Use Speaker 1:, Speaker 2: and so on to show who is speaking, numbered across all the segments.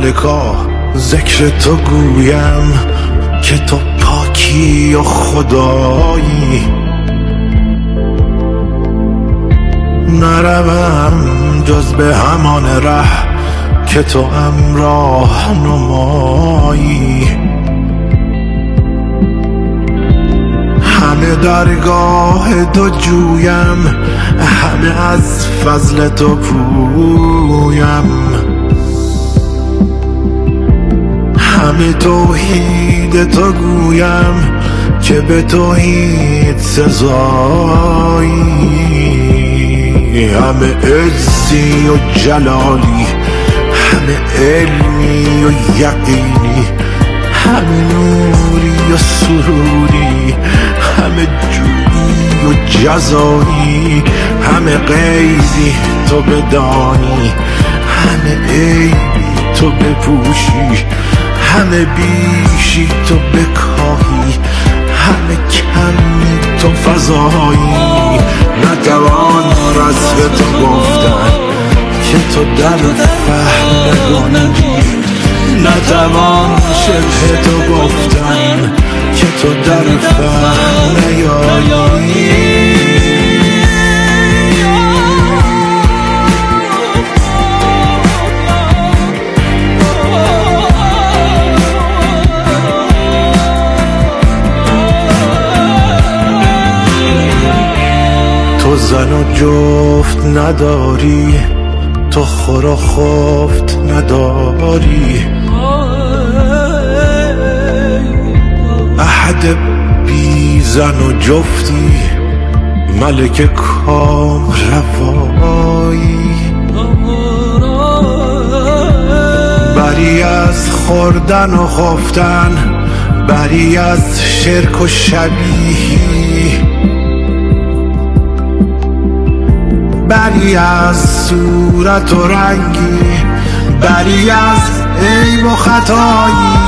Speaker 1: مالکا ذکر تو گویم که تو پاکی و خدایی. نروم جز به همان ره که تو راه نمایی. همه درگاه تو جویم، همه از فضل تو پویم، همه توحید تو گویم که به توحید سزایی. همه عزی و جلالی، همه علمی و یقینی، همه نوری و سروری، همه جودی و جزایی، همه غیبی تو بدانی، همه عیبی تو بپوشی، همه بیشی تو بکاهی، همه کمی تو فضایی. نتوان رسم تو گفتن که تو در فهم نگنجی، نتوان شبه تو گفتن که تو در فهم نیایی. تو زن و جفت نداری، تو خور و خفت نداری، احد بی زن و جفتی، ملک کام روایی. بری از خوردن و خفتن، بری از شرک و شبیهی، بری از صورت و رنگی، بری از عیب و خطایی.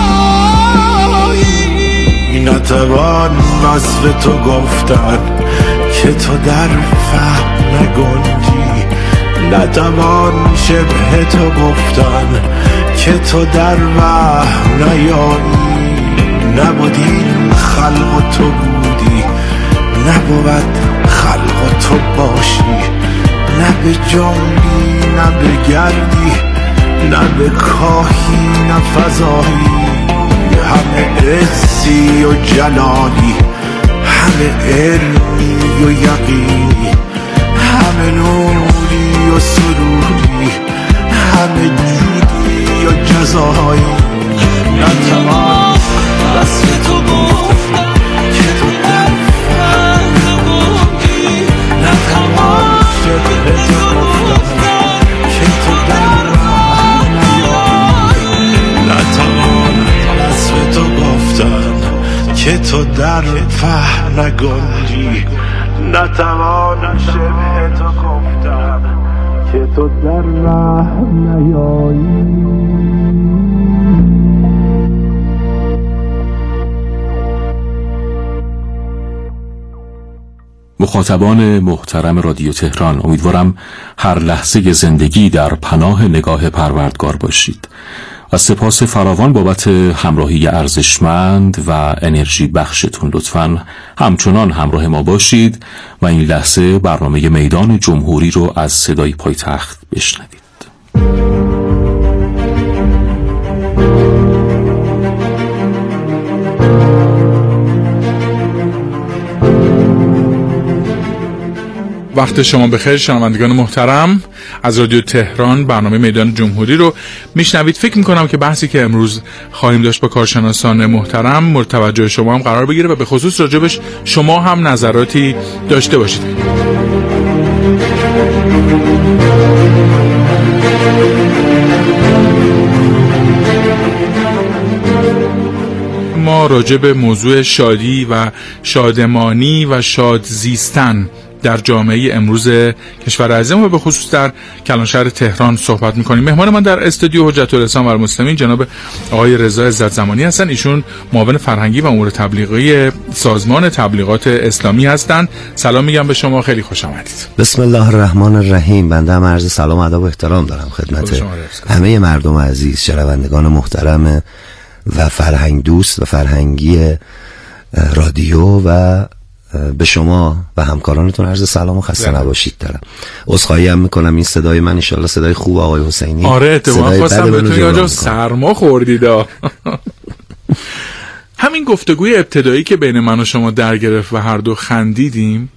Speaker 1: نتوان وصف تو گفتن که تو در فهم نگنجی، نتوان شبه تو گفتن که تو در وهم نیایی. نبودیم خلق و تو بودی، نبود خلق و تو باشی، نه به جنبی نه به گردی، نه به کاهی نه فضایی. همه عزی و جلالی، همه علمی و یقینی، همه نوری و سروری، همه جودی و جزایی. نتوان وصف تو گفتن که تو در فهم نبودی، نتوان شبه تو گفتن که تو در وهم نیایی. نتوان وصف تو گفتن که تو در فهم نگنجی، نتوان شبه تو گفتن که تو در وهم نیایی.
Speaker 2: مخاطبان محترم رادیو تهران، امیدوارم هر لحظه زندگی در پناه نگاه پروردگار باشید و سپاس فراوان بابت همراهی ارزشمند و انرژی بخشتون. لطفاً همچنان همراه ما باشید و این لحظه برنامه میدان جمهوری رو از صدای پایتخت بشنوید.
Speaker 3: وقت شما بخیر شنوندگان محترم. از رادیو تهران برنامه میدان جمهوری رو میشنوید. فکر میکنم که بحثی که امروز خواهیم داشت با کارشناسان محترم مورد توجه شما هم قرار بگیره و به خصوص راجبش شما هم نظراتی داشته باشید. ما راجب موضوع شادی و شادمانی و شاد زیستن در جامعه امروز کشور عزیزم و به خصوص در کلانشهر تهران صحبت می‌کنیم. مهمان من در استودیو حجت الاسلام و المسلمین جناب آقای رضا عزت زمانی هستند. ایشون معاون فرهنگی و امور تبلیغی سازمان تبلیغات اسلامی هستند. سلام میگم به شما، خیلی خوش آمدید.
Speaker 4: بسم الله الرحمن الرحیم. بنده هم عرض سلام و ادب و احترام دارم خدمت همه مردم عزیز، شنوندگان محترم و فرهنگ دوست و فرهنگی رادیو و به شما و همکارانتون عرض سلام و خسته نباشید دارم. عذرخواهی هم میکنم این صدای من ان شاء الله صدای خوب آقای حسینی.
Speaker 3: آره اتفاقا خواستم بهتون یه سرما خوردید. همین گفتگوی ابتدایی که بین من و شما در گرفت و هر دو خندیدیم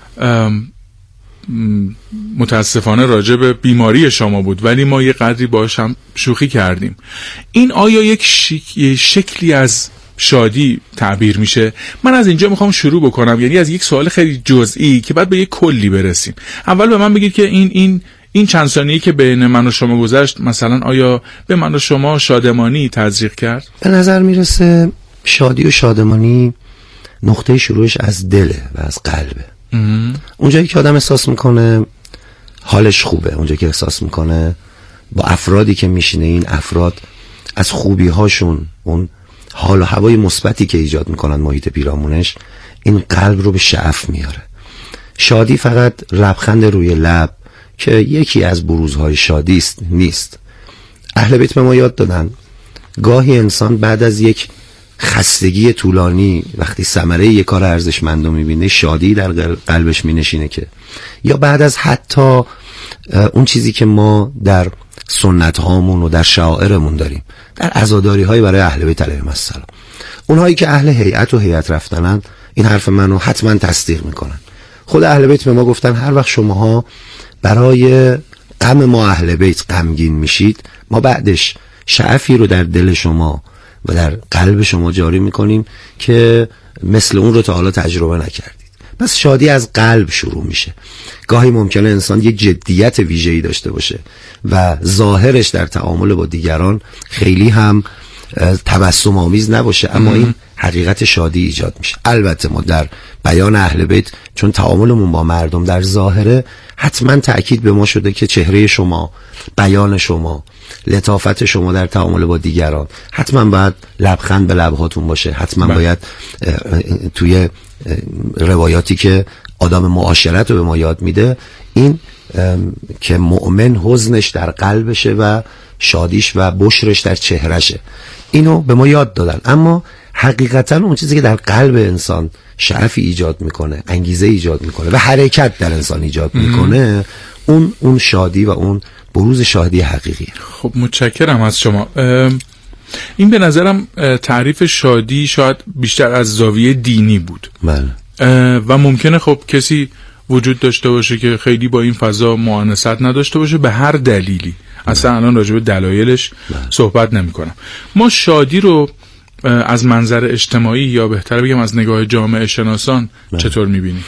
Speaker 3: متاسفانه راجع به بیماری شما بود، ولی ما یه قدری باهاش هم شوخی کردیم. این آیا یک شکلی از شادی تعبیر میشه؟ من از اینجا میخوام شروع بکنم، یعنی از یک سوال خیلی جزئی که بعد به یک کلی برسیم. اول به من بگید که این چند ثانیه‌ای که بین من و شما گذشت مثلا آیا به من و شما شادمانی تزریق کرد؟
Speaker 4: به نظر میرسه شادی و شادمانی نقطه شروعش از دله و از قلبه. اونجایی که آدم احساس میکنه حالش خوبه، اونجایی که احساس میکنه با افرادی که میشینه این افراد از خوبی هاشون، اون حال و هوای مثبتی که ایجاد میکنن محیط پیرامونش، این قلب رو به شعف میاره. شادی فقط لبخند روی لب که یکی از بروزهای شادی نیست. اهل بیت به ما یاد دادن گاهی انسان بعد از یک خستگی طولانی وقتی ثمره یک کار ارزشمند رو میبینه شادی در قلبش مینشینه، که یا بعد از حتی اون چیزی که ما در سنت هامون و در شعائرمون داریم، در عزاداری های برای اهل بیت علیهم السلام، اونهایی که اهل هیئت و هیئت رفتنن این حرف منو حتما تصدیق میکنن. خود اهل بیت به ما گفتن هر وقت شماها برای غم ما اهل بیت غمگین میشید، ما بعدش شعفی رو در دل شما و در قلب شما جاری میکنیم که مثل اون رو تا حالا تجربه نکردید. پس شادی از قلب شروع میشه. گاهی ممکنه انسان یک جدیت ویژه‌ای داشته باشه و ظاهرش در تعامل با دیگران خیلی هم تبسم آمیز نباشه، اما این حقیقت شادی ایجاد میشه. البته ما در بیان اهل بیت چون تعاملمون با مردم در ظاهره، حتما تأکید به ما شده که چهره شما، بیان شما، لطافت شما در تعامل با دیگران حتما باید لبخند به لبهاتون باشه. حتما باید توی روایاتی که آدم معاشرت رو به ما یاد میده این که مؤمن حزنش در قلبشه و شادیش و بشرش در چهرشه، اینو به ما یاد دادن. اما حقیقتا اون چیزی که در قلب انسان شعفی ایجاد میکنه، انگیزه ایجاد میکنه و حرکت در انسان ایجاد میکنه، اون شادی و اون بروز شادی حقیقیه.
Speaker 3: خب متشکرم از شما. این به نظرم تعریف شادی شاید بیشتر از زاویه دینی بود.
Speaker 4: بله.
Speaker 3: و ممکنه خب کسی وجود داشته باشه که خیلی با این فضا مؤانست نداشته باشه به هر دلیلی. اصلا الان راجع به دلایلش صحبت نمی کنم. ما شادی رو از منظر اجتماعی یا بهتر بگم از نگاه جامعه شناسان چطور می بینی؟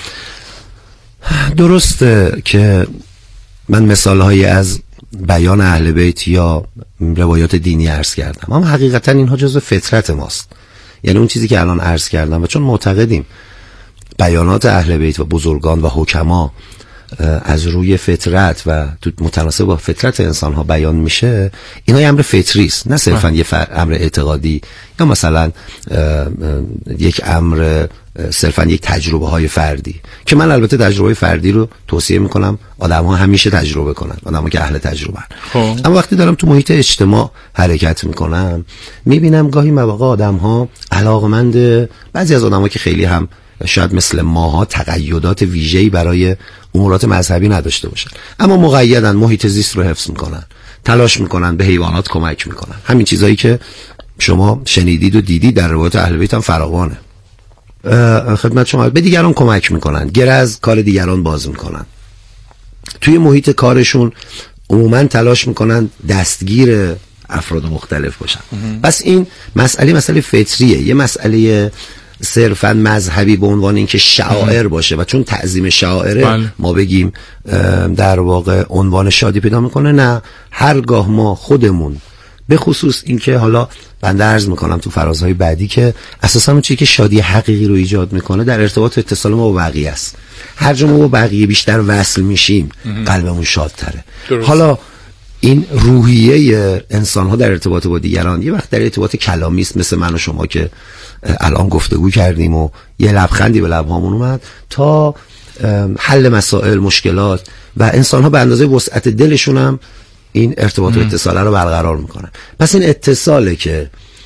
Speaker 4: درسته که من مثالهایی از بیان اهل بیت یا روایات دینی عرض کردم، اما حقیقتا اینها جزو فطرت ماست. یعنی اون چیزی که الان عرض کردم و چون معتقدیم بیانات اهل بیت و بزرگان و حکما از روی فطرت و متناسب با فطرت انسان ها بیان میشه، اینا یه امر فطری است، نه صرفا یه امر اعتقادی یا مثلا یک امر صرفا یک تجربه های فردی، که من البته تجربه فردی رو توصیه میکنم آدم ها همیشه تجربه کنن، آدم ها که اهل تجربه. اما وقتی دارم تو محیط اجتماع حرکت میکنم میبینم گاهی مواقع آدم ها علاقمند، بعضی از آدم ها که خیلی هم شاید مثل ماها تقیدات ویژه‌ای برای امورات مذهبی نداشته باشن، اما مقیدن، محیط زیست رو حفظ میکنن، تلاش میکنن، به حیوانات کمک میکنن، همین چیزایی که شما شنیدید و دیدید در روایات اهل بیت هم فراوانه. خدمت شما به دیگران کمک میکنن، گره از کار دیگران باز میکنن، توی محیط کارشون عموما تلاش میکنن دستگیر افراد مختلف باشن. پس این مسئله فطریه، یه مسئله صرفا مذهبی به عنوان اینکه شعائر باشه و چون تعظیم شعائره ما بگیم در واقع عنوان شادی پیدا میکنه. نه، هرگاه ما خودمون به خصوص اینکه حالا بنده عرض میکنم تو فرازهای بعدی که اساسا اون چیزی که شادی حقیقی رو ایجاد میکنه در ارتباط اتصال ما با بقیه است. هر جا ما با بقیه بیشتر وصل میشیم قلبمون شادتره. حالا این روحیه انسان ها در ارتباط با دیگران یه وقت در ارتباط کلامی است، مثل من و شما که الان گفتگو کردیم و یه لبخندی به لبهامون اومد، تا حل مسائل، مشکلات، و انسان ها به اندازه وسعت دلشون هم این ارتباط و اتصال رو برقرار میکنن. پس این اتصاله که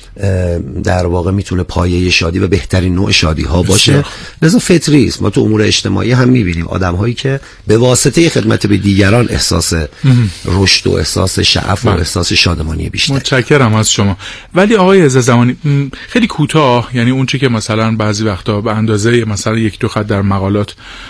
Speaker 4: در واقع میتونه پایه شادی و بهترین نوع شادی ها باشه. لذا فطری است. ما تو امور اجتماعی هم میبینیم آدم هایی که به واسطه خدمت به دیگران احساس رشد و احساس شعف و احساس شادمانی بیشتر.
Speaker 3: متشکرم از شما. ولی آقای عزیزمانی خیلی کوتاه، یعنی اون چیزی که مثلا بعضی وقتا به اندازه مثلا یک دو خط در مقالات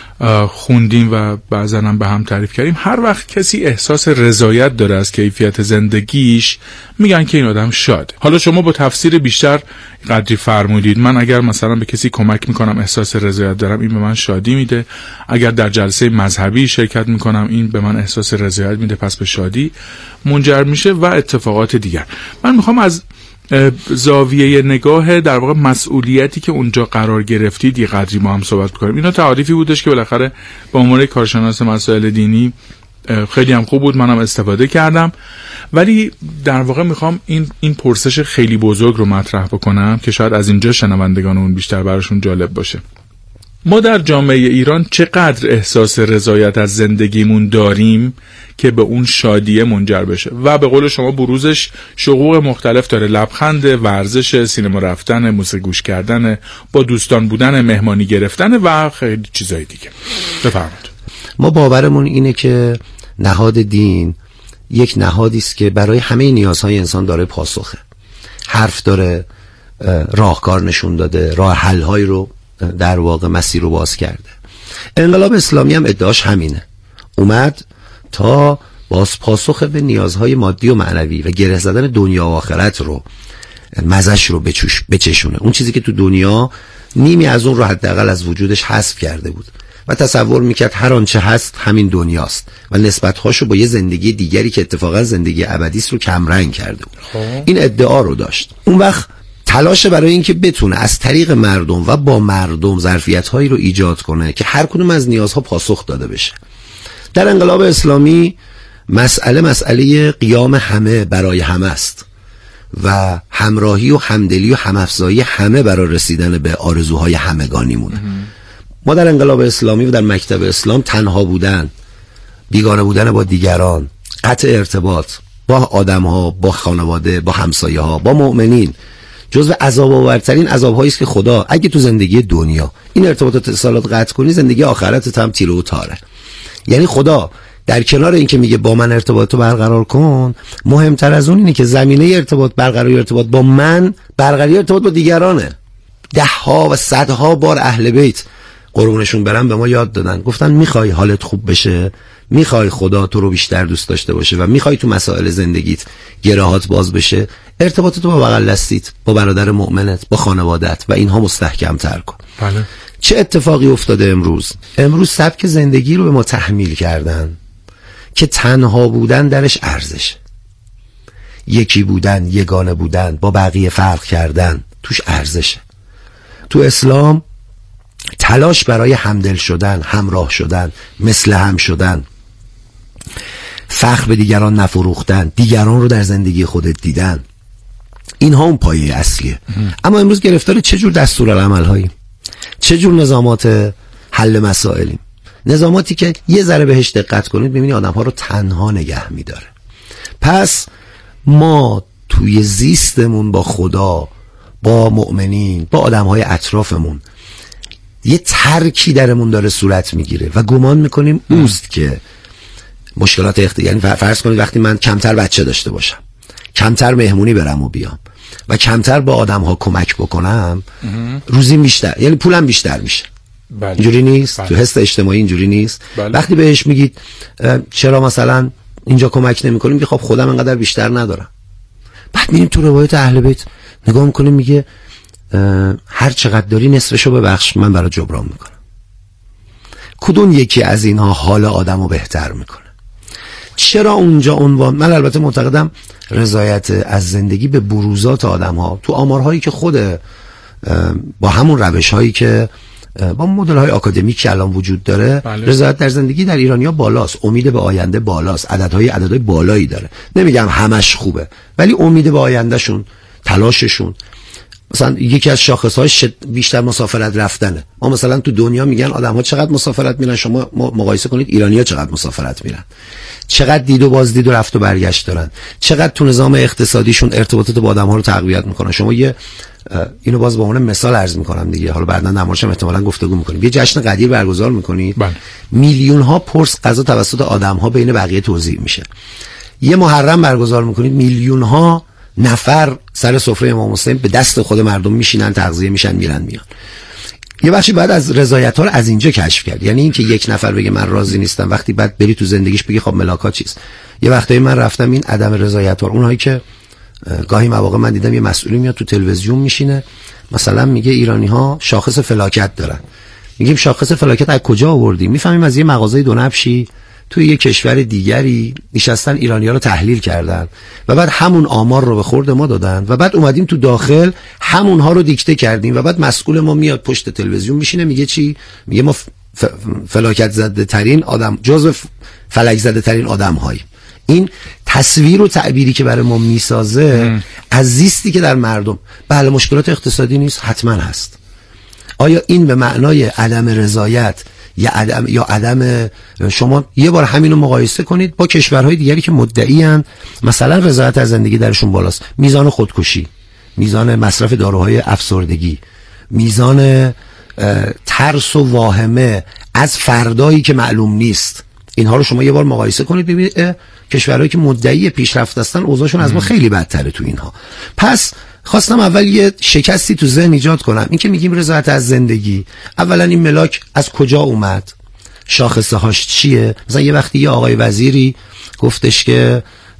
Speaker 3: خوندیم و بعضا هم به هم تعریف کردیم، هر وقت کسی احساس رضایت داره از کیفیت زندگیش میگن که این آدم شاده. حالا شما با تفسیر بیشتر قدری فرمودید، من اگر مثلا به کسی کمک میکنم احساس رضایت دارم، این به من شادی میده. اگر در جلسه مذهبی شرکت میکنم، این به من احساس رضایت میده، پس به شادی منجر میشه و اتفاقات دیگر. من میخوام از زاویه نگاه در واقع مسئولیتی که اونجا قرار گرفتید یه قدری ما هم صحبت کنیم. اینا تعریفی بودش که بالاخره به عنوان کارشناس مسائل دینی خیلی هم خوب بود، منم استفاده کردم. ولی در واقع میخوام این پرسش خیلی بزرگ رو مطرح بکنم که شاید از اینجا شنوندگانمون بیشتر براشون جالب باشه. ما در جامعه ایران چقدر احساس رضایت از زندگیمون داریم که به اون شادیه منجر بشه؟ و به قول شما بروزش شقوق مختلف داره، لبخند، ورزش، سینما رفتن، موسیقی گوش کردن، با دوستان بودن، مهمانی گرفتن و خیلی چیزای دیگه. بفرمایید.
Speaker 4: ما باورمون اینه که نهاد دین یک نهادی است که برای همه نیازهای انسان داره پاسخه، حرف داره، راهکار نشون داده، راه حل‌هایی رو در واقع مسیر رو باز کرده. انقلاب اسلامی هم ادعاش همینه، اومد تا باز پاسخ به نیازهای مادی و معنوی و گره زدن دنیا و آخرت رو، مزش رو بچشونه. اون چیزی که تو دنیا نیمی از اون رو حداقل از وجودش حذف کرده بود و تصور میکرد هر آنچه هست همین دنیاست و نسبت‌هاشو با یه زندگی دیگری که اتفاقا زندگی ابدی است رو کمرنگ کرده بود. این ادعا رو داشت. اون وقت تلاش برای اینکه بتونه از طریق مردم و با مردم ظرفیت‌هایی رو ایجاد کنه که هر کدوم از نیازها پاسخ داده بشه. در انقلاب اسلامی مسئله قیام همه برای همه است و همراهی و همدلی و همافزایی همه برای رسیدن به آرزوهای همگانیمونه. ما در انقلاب اسلامی و در مکتب اسلام تنها بودن، بیگانه بودن با دیگران، قطع ارتباط با آدم‌ها، با خانواده، با همسایه‌ها، با مؤمنین جزو عذاب آورترین عذاب‌هایی است که خدا اگه تو زندگی دنیا این ارتباطات اتصالات قطع کنی، زندگی آخرتت هم تیره و تاره. یعنی خدا در کنار این که میگه با من ارتباطو برقرار کن، مهمتر از اون اینه که زمینه ارتباط برقراری ارتباط با من، برقراری ارتباط با دیگرانه. ده‌ها و صدها بار اهل بیت قربونشون برم به ما یاد دادن، گفتن میخوای حالت خوب بشه، میخوای خدا تو رو بیشتر دوست داشته باشه و میخوای تو مسائل زندگیت گرهات باز بشه، ارتباطتو با بغل دستیت، با برادر مؤمنت، با خانوادت و اینها مستحکم تر کن.
Speaker 3: بله.
Speaker 4: چه اتفاقی افتاده امروز سبک زندگی رو به ما تحمیل کردن که تنها بودن درش ارزشه، یکی بودن، یگانه بودن، با بقیه فرق کردن توش ارزشه. تو اسلام تلاش برای همدل شدن، همراه شدن، مثل هم شدن، فخر به دیگران نفروختن، دیگران رو در زندگی خودت دیدن، اینها اون پایه اصلیه. اما امروز گرفتار چه جور دستورالعمل هایی، چه جور نظامات حل مسائلیم؟ نظاماتی که یه ذره بهش دقت کنید ببینید آدم ها رو تنها نگه میداره. پس ما توی زیستمون با خدا، با مؤمنین، با آدم های اطرافمون یه ترکی درمون داره صورت میگیره و گمان میکنیم اوست که مشکلات یعنی فرض کنید وقتی من کمتر بچه داشته باشم، کمتر مهمونی برم و بیام و کمتر با آدم ها کمک بکنم، روزی بیشتر، یعنی پولم بیشتر میشه.
Speaker 3: بله.
Speaker 4: اینجوری نیست؟
Speaker 3: بله.
Speaker 4: تو حس اجتماعی اینجوری نیست؟
Speaker 3: بله.
Speaker 4: وقتی بهش میگید چرا مثلا اینجا کمک نمی‌کنیم، میگه خب خودم انقدر بیشتر ندارم. بعد میریم تو روایت اهل بیت نگاه میکنیم، میگه هر چقدر داری نصفشو ببخش، من برای جبران میکنم. کدوم یکی از اینها حال آدمو بهتر میکنه؟ چرا اونجا عنوان؟ من البته معتقدم رضایت از زندگی به بروزات آدم‌ها تو آمارهایی که خود با همون روش‌هایی که با مدل‌های آکادمیک که الان وجود داره، رضایت در زندگی در ایرانی‌ها بالاست، امید به آینده بالاست، عددهای بالایی داره. نمیگم همش خوبه، ولی امید به آیندهشون، تلاششون، مثلا یکی از شاخص‌هاش بیشتر مسافرت رفتنه. ما مثلا تو دنیا میگن آدم‌ها چقدر مسافرت میرن، شما مقایسه کنید ایرانی‌ها چقدر مسافرت میرن، چقدر دید و بازدید و رفت و برگشت دارن، چقدر تو نظام اقتصادیشون ارتباطات با آدم‌ها رو تقویت میکنن. شما اینو باز به عنوان مثال عرض میکنم دیگه، حالا بعداً در موردش احتمالاً گفتگو میکنیم. یه جشن قدیر برگزار میکنید، میلیون ها پرس غذا توسط آدم‌ها بین بقیه توزیع میشه. یه محرم برگزار میکنید، میلیون ها نفر سر سفره امام حسین به دست خود مردم میشینن، تغذیه میشن، میرن میان. یه بخشی بعد از رضایت‌ها رو از اینجا کشف کرد. یعنی اینکه یک نفر بگه من راضی نیستم، وقتی بعد بری تو زندگیش بگی خب ملاکات چیست. یه وقتایی من رفتم این عدم رضایت‌ها، اونایی که گاهی مواقع من دیدم یه مسئولی میاد تو تلویزیون میشینه مثلا میگه ایرانی‌ها شاخص فلاکت دارن. میگیم شاخص فلاکت از کجا آوردیم؟ میفهمیم از یه مغازه دونبشی توی یه کشور دیگری نشستن ایرانی‌ها رو تحلیل کردن و بعد همون آمار رو به خورد ما دادن و بعد اومدیم تو داخل همونها رو دیکته کردیم و بعد مسئول ما میاد پشت تلویزیون میشینه میگه چی؟ میگه ما فلاکت زده ترین آدم، جزو فلک زده ترین آدم‌هایی. این تصویر و تعبیری که برای ما میسازه از زیستی که در مردم، بله مشکلات اقتصادی نیست، حتما هست. آیا این به معنای عدم رضایت یا عدم شما یه بار همینو مقایسه کنید با کشورهای دیگری که مدعی‌اند مثلا رضایت از زندگی درشون بالاست، میزان خودکشی، میزان مصرف داروهای افسردگی، میزان ترس و واهمه از فردایی که معلوم نیست، اینها رو شما یه بار مقایسه کنید ببینید کشورهایی که مدعی پیشرفت هستن اوضاعشون از ما خیلی بدتره تو اینها. پس خواستم اول یه شکستی تو ذهن ایجاد کنم. این که میگیم رضایت از زندگی، اولا این ملاک از کجا اومد، شاخصه هاش چیه؟ مثلا یه وقتی یه آقای وزیری گفتش که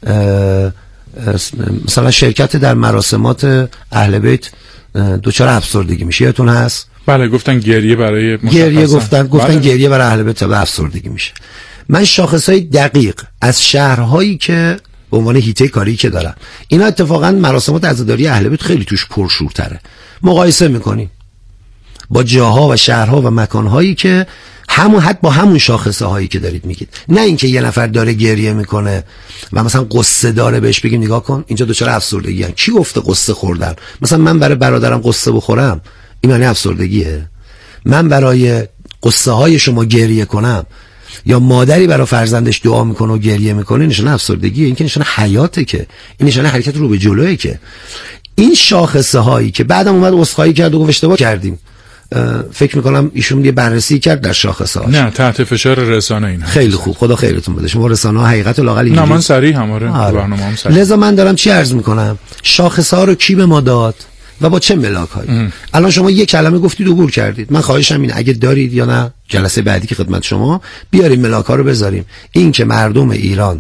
Speaker 4: مثلا شرکت در مراسمات اهل بیت دچار افسردگی میشه، یادتون هست؟
Speaker 3: بله گفتن گریه برای
Speaker 4: گفتن بله. گریه برای اهل بیت به افسردگی میشه. من شاخصهای دقیق از شهرهایی که به عنوان هیته کاری که دارم، اینا اتفاقا مراسمات عزاداری اهل بیت خیلی توش پرشورتره، مقایسه میکنیم با جاها و شهرها و مکانهایی که حتی با همون شاخصه هایی که دارید میگید. نه اینکه یه نفر داره گریه میکنه و مثلا قصه داره بهش بگیم نگاه کن اینجا دچار افسردگی ان. کی گفته قصه خوردن؟ مثلا من برای برادرم قصه بخورم این معنی افسردگیه؟ من برای قصه های شما گریه کنم یا مادری برای فرزندش دعا میکنه و گریه میکنه نشانه افسردگیه؟ این که نشانه حیاته، که این نشانه حرکت رو به جلوئه. که این شاخصه هایی که بعدم اومد عذرخواهی کرد و گفت اشتباه کردیم، فکر میکنم ایشون یه بررسی کرد در شاخصه هاش.
Speaker 3: نه تحت فشار رسانه این
Speaker 4: خیلی خوب، خدا خیرتون بده. شما رسانه ها حقیقت لااقل
Speaker 3: نه من صریح برنامه‌ام صریح.
Speaker 4: لذا من دارم چی عرض میکنم، شاخصه ها رو کی به ما داد و با چه ملاک هایی. الان شما یک کلمه گفتید عبور کردید، من خواهشم اینه اگه دارید یا نه جلسه بعدی که خدمت شما بیاریم ملاک ها رو بذاریم. این که مردم ایران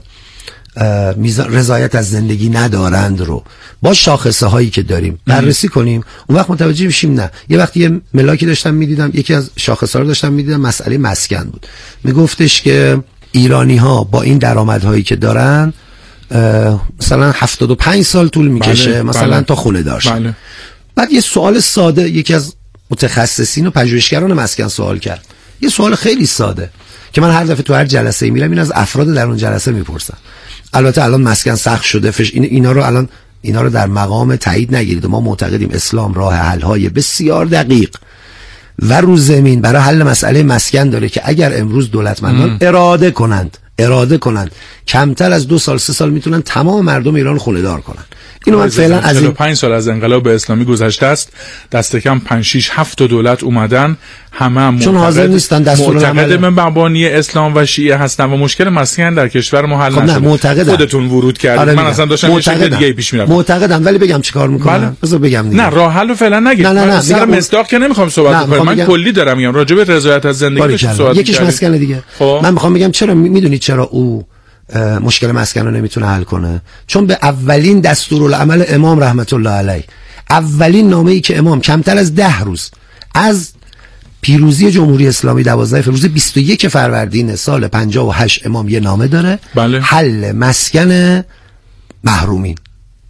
Speaker 4: رضایت از زندگی ندارند رو با شاخصه هایی که داریم بررسی کنیم، اون وقت متوجه میشیم. نه یه وقتی یه ملاکی داشتم میدیدم، یکی از شاخصه ها رو داشتم میدیدم، مسئله مسکن بود. میگفتش که ایرانی ها با این درآمدهایی که دارن مثلا 75 سال طول میکشه مثلا تا خونه داشت. بعد یه سوال ساده یکی از متخصصین و پژوهشگران مسکن سوال کرد، یه سوال خیلی ساده که من هر دفعه تو هر جلسه میرم این از افراد در اون جلسه میپرسم. البته الان مسکن سخت شده، اینا رو در مقام تایید نگیرید. ما معتقدیم اسلام راه حل های بسیار دقیق و رو زمین برای حل مسئله مسکن داره که اگر امروز دولتمندان اراده کنند کمتر از 2 سال 3 سال میتونن تمام مردم ایران خونه دار کنن. اینو من فعلا از
Speaker 3: 45 سال از انقلاب اسلامی گذشته است، دست کم 5 6 7 دولت اومدن، همه
Speaker 4: چون حاضر نیستن
Speaker 3: معتقد مبانی اسلام و شیعه هستن و مشکل مسکن در کشور ما حل نشده. خودتون ورود کردید. من اصلا داشتم یه چیز دیگه پیش میرفتم.
Speaker 4: معتقدم، ولی بگم چیکار میکنم؟ بذار بگم دیگه.
Speaker 3: نه راه حل فعلا نگید. من سر مصداق که نمیخوام صحبت کنم، من کلی دارم میگم راجع به رضایت از زندگی صحبت.
Speaker 4: یکیش مسکن دیگه. من میخوام بگم چرا میدونید چرا او مشکل مسکن رو نمیتونه حل کنه؟ چون به اولین دستورالعمل امام رحمت الله علیه، اولین نامه‌ای که امام کمتر از 10 روز از پیروزی جمهوری اسلامی 12 فروز 21 فروردین سال 58 امام یه نامه داره، حل مسکن محرومین،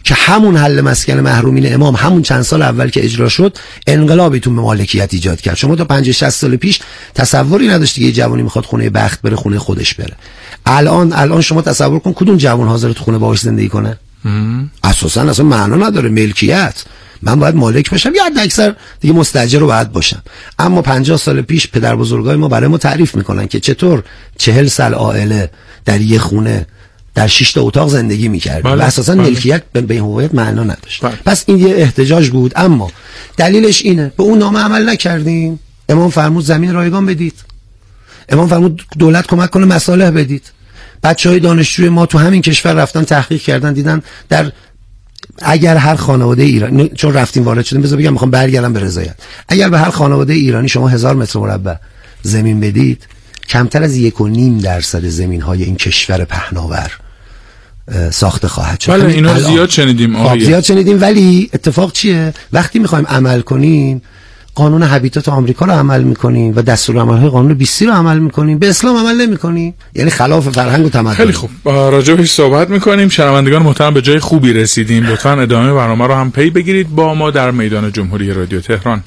Speaker 4: که همون حل مسکن محرومین امام همون چند سال اول که اجرا شد انقلابی تو مالکیت ایجاد کرد. شما تا 50-60 سال پیش تصوری نداشتی که یه جوانی میخواد خونه بخت بره خونه خودش بره. الان شما تصور کن کدوم جوان حاضر تو خونه باهاش زندگی کنه؟ اصلا معنا نداره ملکیت. من باید مالک باشم یا حد اکثر دیگه مستاجر رو باید باشم. اما 50 سال پیش پدر بزرگای ما برای ما تعریف میکنن که چطور 40 سال عائله در یه خونه در 6 تا اتاق زندگی میکرد و اساسا ملکیت به این هویت معنا نداشت. پس این یه احتجاج بود. اما دلیلش اینه به اون نامه عمل نکردیم. امام فرمود زمین رایگان بدید. امام فرمود دولت کمک کنه مصالح بدید. بچهای دانشجوی ما تو همین کشور رفتن تحقیق کردن دیدن در اگر هر خانواده ایرانی، چون رفتیم وارد شدیم بذار بگم میخوام برگردم به رضایت، اگر به هر خانواده ایرانی شما 1000 متر مربع زمین بدید کمتر از 1.5% زمین‌های این کشور پهناور ساخته خواهد شد.
Speaker 3: بله اینا زیاد شنیدیم
Speaker 4: زیاد شنیدیم. ولی اتفاق چیه؟ وقتی میخوایم عمل کنیم قانون هابیتات آمریکا رو عمل میکنیم و دستورالعمل‌های قانون 20 رو عمل میکنیم، به اسلام عمل نمیکنیم، یعنی خلاف فرهنگ و تمدن.
Speaker 3: خیلی خوب راجع بهش صحبت میکنیم. شنوندگان محترم به جای خوبی رسیدیم. لطفاً ادامه برنامه رو هم پی بگیرید با ما در میدان جمهوری رادیو تهران.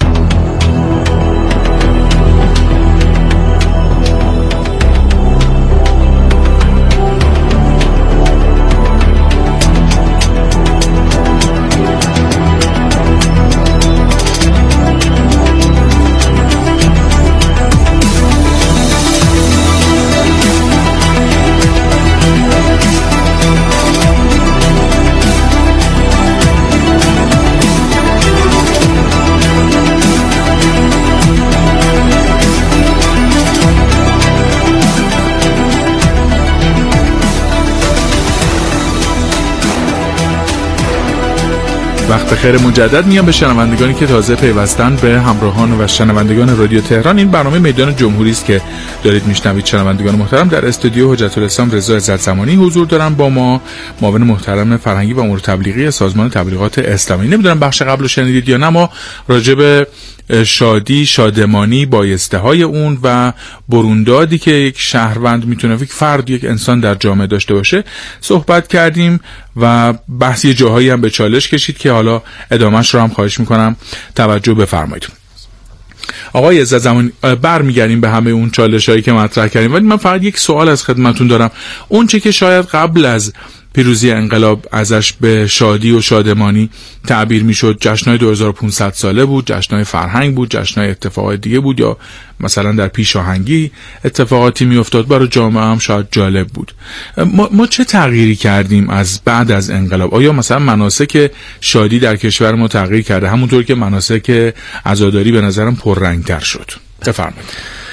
Speaker 3: وقت خیر مجدد میام به شنوندگانی که تازه پیوستن به همراهان و شنوندگان رادیو تهران. این برنامه میدان جمهوری است که دارید میشنوید. شنوندگان محترم، در استودیو حجت الاسلام رضا عزت زمانی حضور دارم، با ما معاون محترم فرهنگی و امور تبلیغی سازمان تبلیغات اسلامی. نمیدونم بخش قبل رو شنیدید یا نه، ما راجع به شادی، شادمانی، بایسته های اون و بروندادی که یک شهروند میتونه، یک فرد، یک انسان در جامعه داشته باشه صحبت کردیم و بحثی جاهایی هم به چالش کشید که حالا ادامهش رو هم خواهش میکنم توجه بفرمایید. آقای عزت زمانی، برمیگردیم به همه اون چالشایی که مطرح کردیم، ولی من فقط یک سوال از خدمتون دارم. اون چه که شاید قبل از پیروزی انقلاب ازش به شادی و شادمانی تعبیر میشد، جشن‌های 2500 ساله بود، جشن‌های فرهنگ بود، جشن‌های اتفاقات دیگه بود، یا مثلا در پیشاهنگی اتفاقاتی میافتاد، برای جامعه هم شاید جالب بود. ما چه تغییری کردیم از بعد از انقلاب؟ آیا مثلا مناسک شادی در کشور ما تغییر کرده همونطور که مناسک عزاداری به نظرم پررنگ‌تر شد؟ بفرمایید.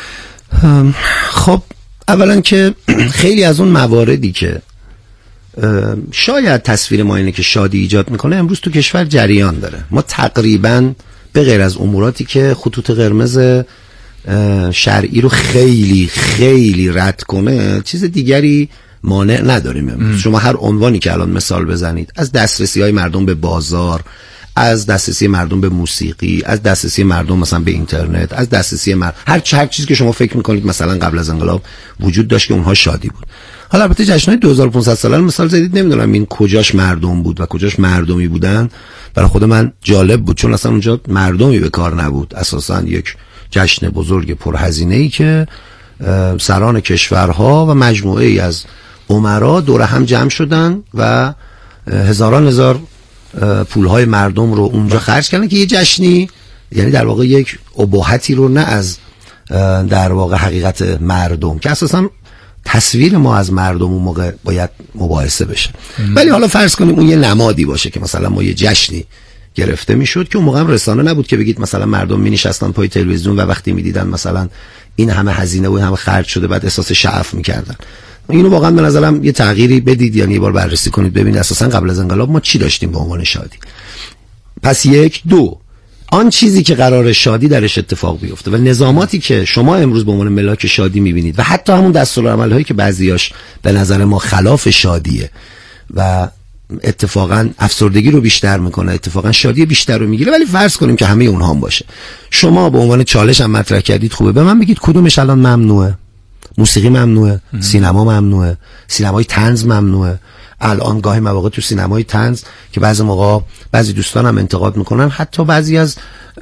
Speaker 4: خب اولا که خیلی از اون مواردی که شاید تصویر ما اینه که شادی ایجاد میکنه امروز تو کشور جریان داره. ما تقریبا به غیر از اموراتی که خطوط قرمز شرعی رو خیلی خیلی رد کنه چیز دیگری مانع نداریم. شما هر عنوانی که الان مثال بزنید، از دسترسی های مردم به بازار، از دسترسی مردم به موسیقی، از دسترسی مردم مثلا به اینترنت، از دسترسی هر چیزی که شما فکر میکنید مثلا قبل از انقلاب وجود داشت که اونها شادی بود. حالا البته جشن‌های 2500 ساله مثال زدید، نمیدونم این کجاش مردم بود و کجاش مردمی بودن. برای خود من جالب بود چون اصلا اونجا مردمی به کار نبود، اساسا یک جشن بزرگ پرهزینه‌ای که سران کشورها و مجموعه ای از امرا دور هم جمع شدن و هزاران هزار پولهای مردم رو اونجا خرج کردن که یه جشنی، یعنی در واقع یک اباحتی رو نه از در واقع حقیقت مردم که اساسا تصویر ما از مردم اون موقع باید مباحثه بشه. ولی حالا فرض کنیم اون یه نمادی باشه که مثلا ما یه جشنی گرفته میشد که اون موقع هم رسانه نبود که بگید مثلا مردم می نشستن پای تلویزیون و وقتی میدیدن مثلا این همه هزینه و این همه خرج شده بعد احساس شعف میکردن. اینو واقعا به نظرم یه تغییری بدید، یعنی یه بار بررسی کنید ببینید اساسا قبل از انقلاب ما چی داشتیم به عنوان شادی. پس یک، دو، آن چیزی که قرار شادی درش اتفاق بیفته و نظاماتی که شما امروز به عنوان ملاک شادی میبینید و حتی همون دستورالعمل‌هایی که بعضیاش به نظر ما خلاف شادیه و اتفاقا افسردگی رو بیشتر میکنه، اتفاقا شادی بیشتر رو میگیره، ولی فرض کنیم که همه اونها هم باشه. شما به عنوان چالش هم مطرح کردید، خوبه به من بگید کدومش الان ممنوعه؟ موسیقی ممنوعه، سینما ممنوعه، سینمای طنز ممنوعه، الان گاهی مواقع تو سینمای طنز که بعضی موقع بعضی دوستان هم انتقاد میکنن، حتی بعضی از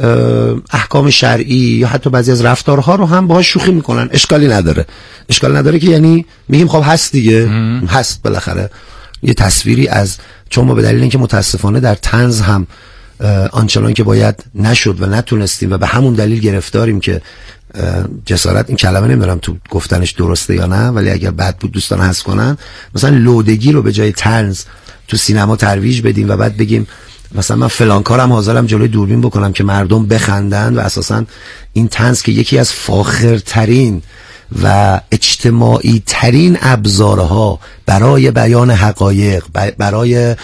Speaker 4: احکام شرعی یا حتی بعضی از رفتارها رو هم باهاش شوخی میکنن. اشکالی نداره که یعنی میگیم خب هست دیگه، هست بالاخره یه تصویری از، چون ما به دلیل اینکه متاسفانه در طنز هم آنچنان که باید نشد و نتونستیم و به همون دلیل گرفتاریم که جسارت، این کلمه نمیدونم تو گفتنش درسته یا نه، ولی اگر بد بود دوستان حذف کنن، مثلا لودگی رو به جای طنز تو سینما ترویج بدیم و بعد بگیم مثلا من فلان کارم حاضرم جلوی دوربین بکنم که مردم بخندن، و اساسا این طنز که یکی از فاخرترین و اجتماعی ترین ابزارها برای بیان حقایق، برای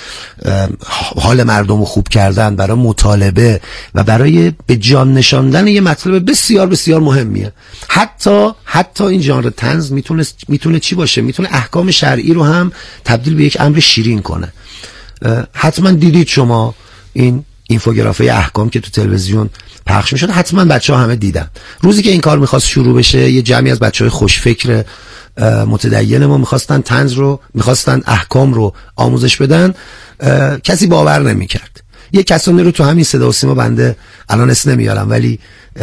Speaker 4: حال مردم رو خوب کردن، برای مطالبه و برای به جان نشاندن یه مطلب بسیار بسیار مهمیه. حتی این ژانر طنز میتونه چی باشه؟ میتونه احکام شرعی رو هم تبدیل به یک امر شیرین کنه. حتما دیدید شما این اینفوگرافی احکام که تو تلویزیون پخش میشد، حتما بچه‌ها همه دیدن. روزی که این کار میخواست شروع بشه، یه جمعی از بچه‌های خوشفکر متدین ما میخواستن احکام رو آموزش بدن، کسی باور نمیکرد. یه کسانی رو تو همین صدا و سیما، بنده الان اسم نمیارم، ولی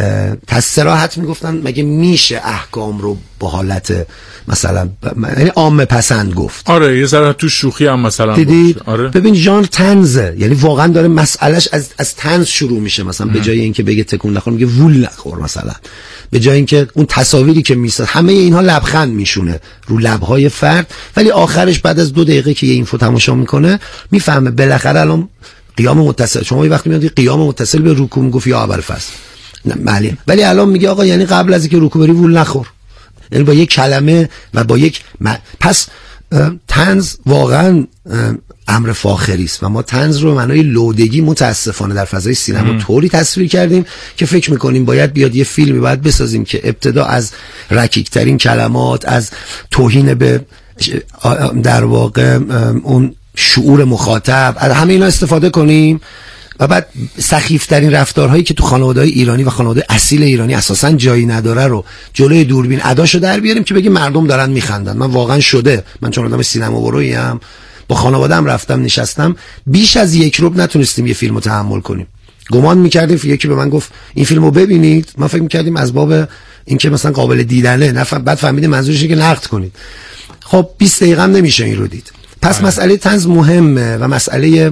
Speaker 4: صراحت میگفتن مگه میشه احکام رو با حالت مثلا یعنی عامه پسند گفت.
Speaker 3: آره یه ذره تو شوخی هم مثلا
Speaker 4: دیدید؟
Speaker 3: آره.
Speaker 4: ببین ژانر طنزه، یعنی واقعا داره مسئلهش از طنز شروع میشه. مثلا به جای اینکه بگه تکون نخور میگه وول نخور، مثلا به جای اینکه اون تصاویری که میسازه همه اینها لبخند میشونه رو لبهای فرد، ولی آخرش بعد از 2 دقیقه که یه اینفو تماشا میکنه میفهمه بالاخره الان قیام متصل. شما یه وقتی میاد قیام متصل به رکوع میگفت یا اول فصل نه، ولی الان میگه آقا یعنی قبل از اینکه رکوع بری وول نخور، یعنی با یک کلمه و با یک پس طنز واقعا امر فاخری است و ما طنز رو معنای لودگی متاسفانه در فضای سینما طوری تصویر کردیم که فکر میکنیم باید بیاد یه فیلمی باید بسازیم که ابتدا از رکیکترین کلمات، از توهین به در واقع اون شعور مخاطب، از همه اینا استفاده کنیم و بعد سخیفترین رفتارهایی که تو خانواده‌های ایرانی و خانواده اصیل ایرانی اساساً جایی نداره رو جلوی دوربین اداشو در بیاریم که بگیم مردم دارن میخندن. من واقعا شده، من چون آدم سینما برویم با خانواده‌ام رفتم نشستم، بیش از 1 ربع نتونستیم یه فیلمو تحمل کنیم. گمان می‌کردیم یکی به من گفت این فیلمو ببینید، ما فکر می‌کردیم از باب اینکه مثلا قابل دیدنه، بعد فهمیدیم منظورش اینه که نقد کنید. خب 20 دقیقه هم نمیشه این رو دید. پس مسئله طنز مهمه و مسئله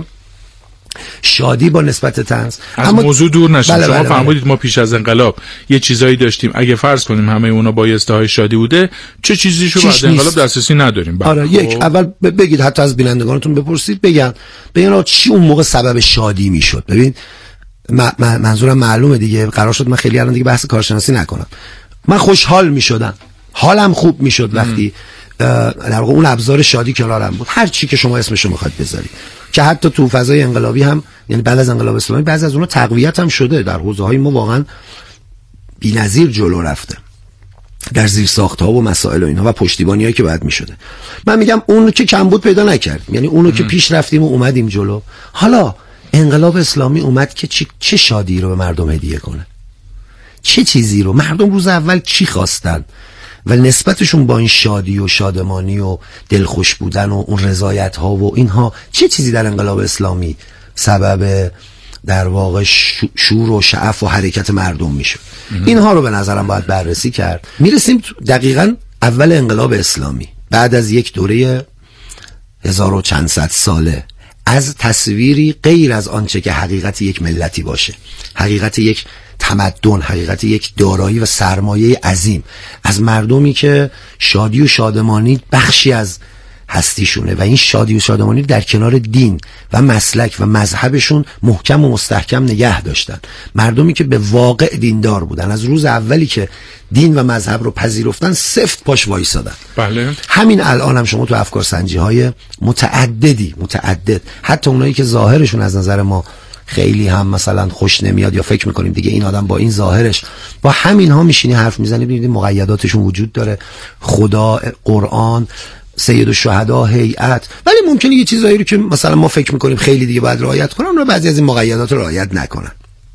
Speaker 4: شادی با نسبت طنز
Speaker 3: از موضوع دور نشیم.
Speaker 4: بله
Speaker 3: شما فرمودید ما پیش از انقلاب یه چیزایی داشتیم، اگه فرض کنیم همه اونا بایسته‌های شادی بوده، چه چیزیشو بعد انقلاب دسترسی نداریم.
Speaker 4: آره یک اول بگید، حتی از بینندگانتون بپرسید بگن چی اون موقع سبب شادی میشد. ببین منظورم معلومه دیگه، قرار شد من خیلی الان دیگه بحث کارشناسی نکنم. من خوشحال میشدم، حالم خوب میشد وقتی در واقع اون ابزار شادی کنارم بود، هر چی که شما اسمشو میخواد بذاری، که حتی تو فضای انقلابی هم، یعنی بعد از انقلاب اسلامی بعضی از اونها تقویت هم شده. در حوزه‌های ما واقعا بی‌نظیر جلو رفته در زیر ساخت‌ها و مسائل و اینها و پشتیبانیایی که بعد می‌شده. من میگم اون که کمبود پیدا نکردیم، یعنی اونو که پیش رفتیم و اومدیم جلو. حالا انقلاب اسلامی اومد که چه شادی رو به مردم هدیه کنه، چه چیزی رو مردم روز اول چی خواستن و نسبتشون با این شادی و شادمانی و دلخوش بودن و اون رضایت ها و اینها، چه چیزی در انقلاب اسلامی سبب در واقع شور و شعف و حرکت مردم میشد. اینها رو به نظرم باید بررسی کرد. میرسیم دقیقاً اول انقلاب اسلامی، بعد از یک دوره 1000 و چند صد ساله از تصویری غیر از آنچه که حقیقت یک ملتی باشه، حقیقت یک تمدن، حقیقت یک دارایی و سرمایه عظیم، از مردمی که شادی و شادمانی بخشی از هستیشونه و این شادی و شادمانی در کنار دین و مسلک و مذهبشون محکم و مستحکم نگه داشتن. مردمی که به واقع دیندار بودن، از روز اولی که دین و مذهب رو پذیرفتن سفت پاش وایسادن.
Speaker 3: بله.
Speaker 4: همین الان هم شما تو افکار سنجی های متعدد، حتی اونایی که ظاهرشون از نظر ما خیلی هم مثلا خوش نمیاد یا فکر میکنیم دیگه این آدم با این ظاهرش، با همین ها میشینی حرف میزنی، ببینید مقیداتشون وجود داره، خدا، قرآن، سید الشهدا، هیئت، ولی ممکنه یه چیزایی رو که مثلا ما فکر میکنیم خیلی دیگه باید رعایت کنن رو بعضی از این مقیدات رو رعایت نکنن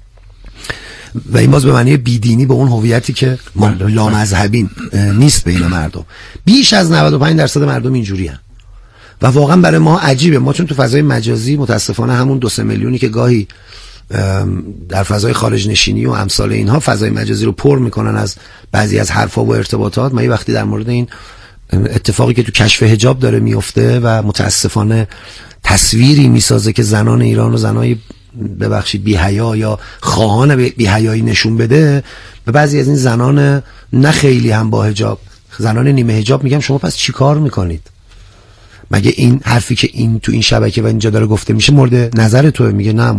Speaker 4: و این باز به معنی بیدینی به اون هویتی که لامذهبین نیست بین مردم. بیش از 95% مردم اینجوری هن و واقعا برای ما عجیبه. ما چون تو فضای مجازی متاسفانه همون 2-3 میلیونی که گاهی در فضای خارج نشینی و امثال اینها فضای مجازی رو پر میکنن از بعضی از حرفا و ارتباطات، ما یه وقتی در مورد این اتفاقی که تو کشف حجاب داره میفته و متاسفانه تصویری میسازه که زنان ایران و زنای ببخشید بی‌حیا یا خواهان بی‌حیایی نشون بده، به بعضی از این زنان نه خیلی هم با حجاب، زنان نیمه حجاب، میگم شما پس چی کار میکنید؟ مگه این حرفی که این تو این شبکه و اینجا داره گفته میشه مورد نظر توه؟ میگه نه